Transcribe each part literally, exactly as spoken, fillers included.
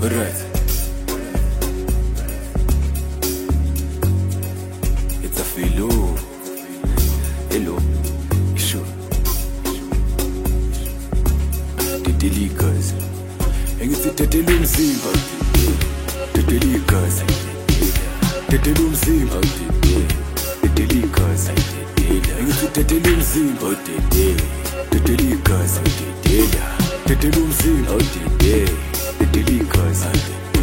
Alright. It's a filo. Hello. Sure. Tetelikas. Engithi tetela umzimba. Tetelikas. Tetela umzimba. Tetelikas. Engithi tetela umzimba. Tetelikas. Tetela umzimba. Tetelikas.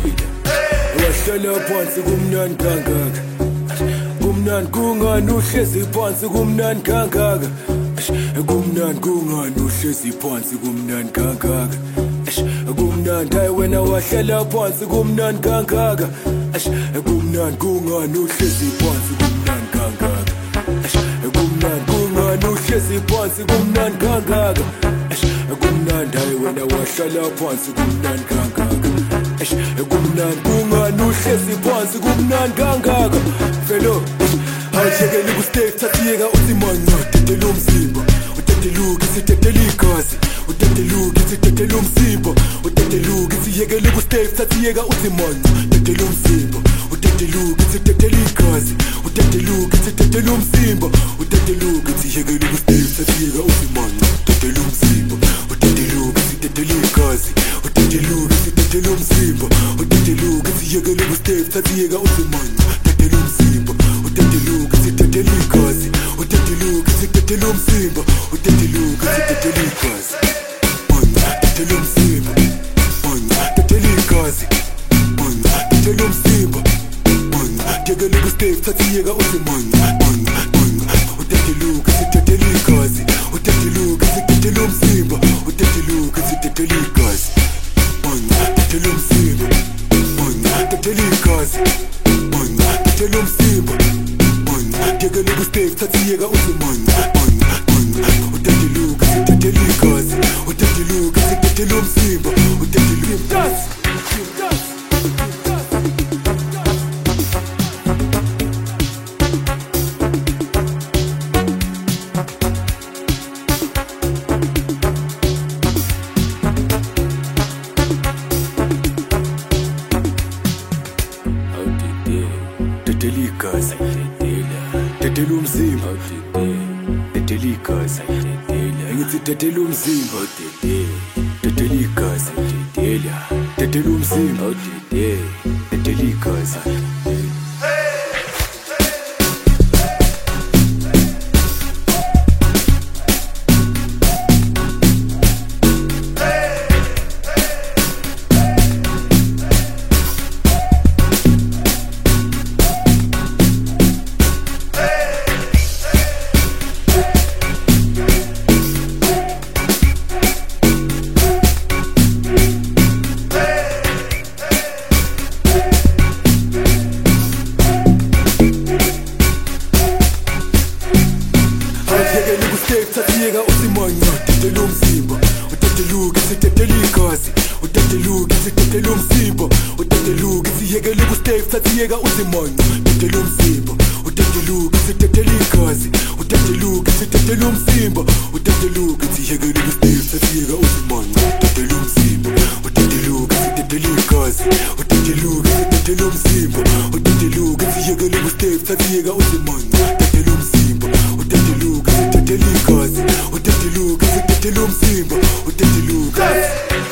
Wahlala phansi kumnandi kangaka. Kumnandi kungani uhlezi phansi kumnandi kangaka. Kumnandi kungani uhlezi phansi kumnandi kangaka. Kumnandi hayi wena wahlala phansi kumnandi kangaka. Kumnandi kungani uhlezi phansi kumnandi kangaka. Kumnandi kungani uhlezi phansi kumnandi kangaka. Kumnandi hayi wena wahlala phansi kumnandi kangaka. Kumnandi kungani uhlezi phansi kumnandi kangaka. Felo awushekeli ku-stage thathiyeka uthi manga tetela umzimba. Uteteluka isitetela igazi. Uteteluka isitetela umzimba. Uteteluka isiyekele ku-stage thathiyeka uthi manga tetela umzimba. Uteteluka isitetela igazi. Uteteluka isitetela umzimba. Uteteluka isiyekele ku-stage thathiyeka uthi manga tetela umzimba. Uteteluka isitetela igazi. Uteteluka isitetela umzimba. Uteteluka isiyekele ku-stage thathiyeka uthi manga tetela umzimba. Uteteluka isitetela igazi. Uteteluka isitetela umzimba. Uteteluka isitetela igazi. Manga tetela umzimba. Manga tetela igazi. Manga tetela umzimba. Manga yekele ku-stage thathiyeka uthi manga manga manga. Uteteluka isitetela igazi. Uteteluka isitetela umzimba. Uteteluka isitetela igazi. Manga tetela umzimba. Manga tetela igazi. Manga tetela umzimba. Manga yekele ku-stage thathiyeka uthi manga manga manga. Uteteluka isitetela igazi. Uteteluka isitetela umzimba. Uteteluka Tetelikas, tetela umzimba. Tetelikas, engithi tetela umzimba. Tetelikas, tetela umzimba. Tetelikas. Thathiyeka uthi manga tetela umzimba. Uteteluka isitetela igazi. Uteteluka isitetela umzimba. Uteteluka isiyekele ku-stage thathiyeka uthi manga tetela umzimba. Uteteluka isitetela igazi. Uteteluka isitetela umzimba. Uteteluka isiyekele ku-stage thathiyeka uthi manga tetela umzimba. Uteteluka isitetela igazi. Uteteluka isitetela umzimba. Uteteluka isiyekele ku-stage thathiyeka uthi manga tetela umzimba. Uteteluka isitetela igazi. Uteteluka isitetela umzimba. Uteteluka